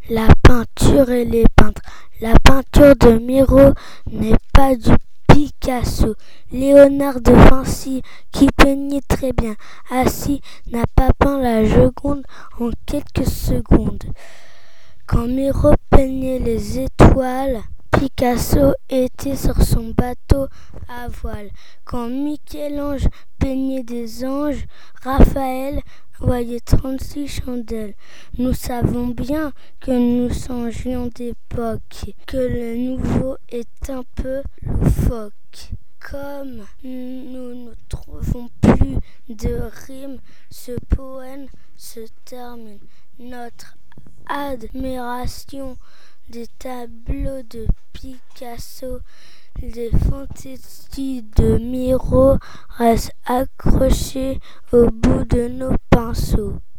La peinture et les peintres. La peinture de Miro n'est pas du Picasso. Léonard de Vinci, qui peignait très bien, assis, n'a pas peint la Joconde en quelques secondes. Quand Miro peignait les étoiles, Picasso était sur son bateau à voile. Quand Michel-Ange peignait des anges, Raphaël voyait 36 chandelles. Nous savons bien que nous changions d'époque, que le nouveau est un peu loufoque. Comme nous ne trouvons plus de rimes, ce poème se termine. Notre admiration des tableaux de Picasso, des fantaisies de Miro reste accrochée au bout de nos pinceaux.